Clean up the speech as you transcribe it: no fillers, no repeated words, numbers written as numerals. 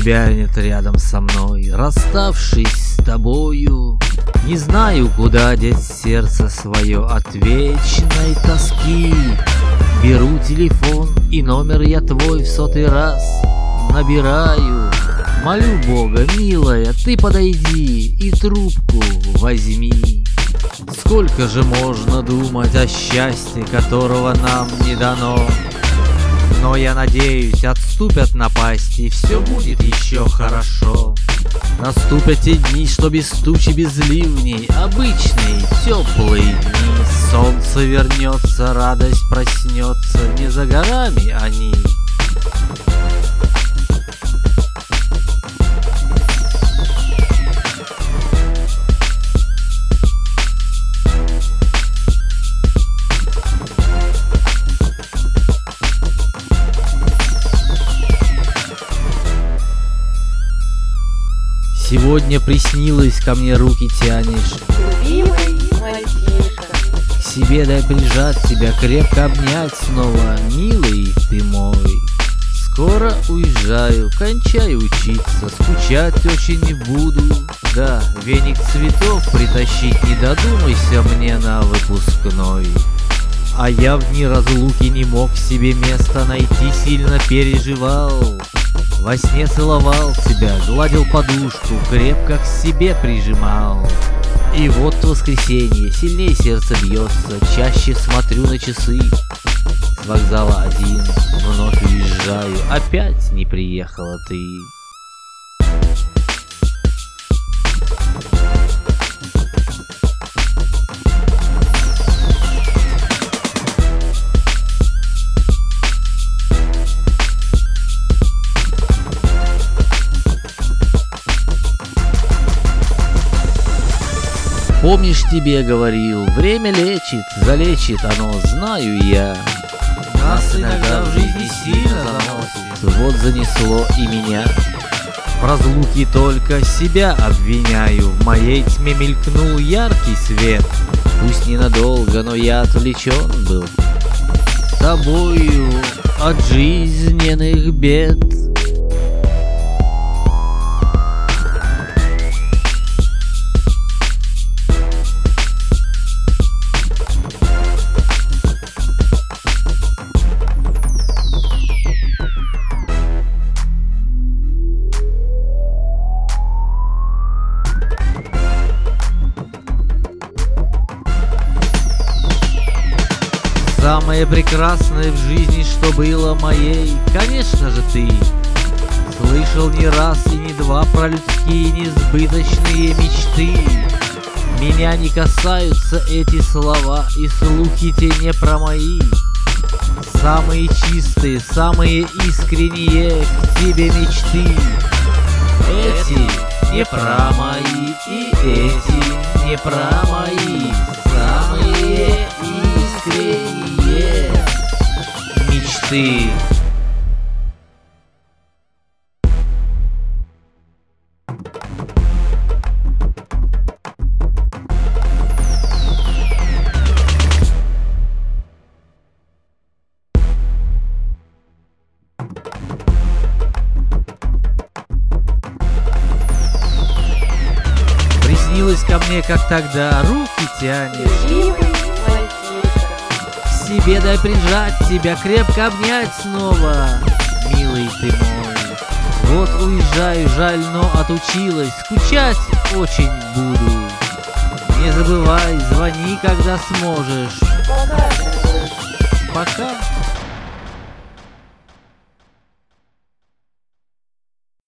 тебя нет рядом со мной, расставшись с тобою, не знаю, куда деть сердце свое от вечной тоски. Беру телефон, и номер я твой в 100-й раз набираю. Молю Бога, милая, ты подойди и трубку возьми. Сколько же можно думать о счастье, которого нам не дано? Но я надеюсь, отступят напасти, и все будет еще хорошо. Наступят те дни, что без тучи, без ливней, обычные теплые дни. Солнце вернется, радость проснется, не за горами они. Сегодня приснилось, ко мне руки тянешь, любимый мальчишка. к себе дай прижать тебя, крепко обнять снова, милый ты мой. Скоро уезжаю, кончаю учиться, скучать очень не буду. Да, веник цветов притащить не додумайся мне на выпускной. А я в дни разлуки не мог себе места найти, сильно переживал. Во сне целовал тебя, гладил подушку, крепко к себе прижимал. И вот в воскресенье сильнее сердце бьется, чаще смотрю на часы. С вокзала один вновь уезжаю, опять не приехала ты. Помнишь, тебе говорил, время лечит, залечит оно, знаю я. Нас иногда в жизни сильно заносит, вот занесло и меня. В разлуке только себя обвиняю, в моей тьме мелькнул яркий свет. Пусть ненадолго, но я отвлечен был тобою от жизненных бед. Самое прекрасное в жизни, что было моей, конечно же, ты. Слышал не раз и не два про людские несбыточные мечты. Меня не касаются эти слова, и слухи те не про мои. Самые чистые, самые искренние к тебе мечты. Эти не про мои, и эти не про мои. Самые искренние мечты. Приснилось ко мне, как тогда, руки тянешь, Любимый мальчишка. к себе дай прижать тебя, крепко обнять снова, милый ты мой. Вот уезжаю, жаль, но отучилась, скучать очень буду. Не забывай, звони, когда сможешь. Пока, дорогой. Пока.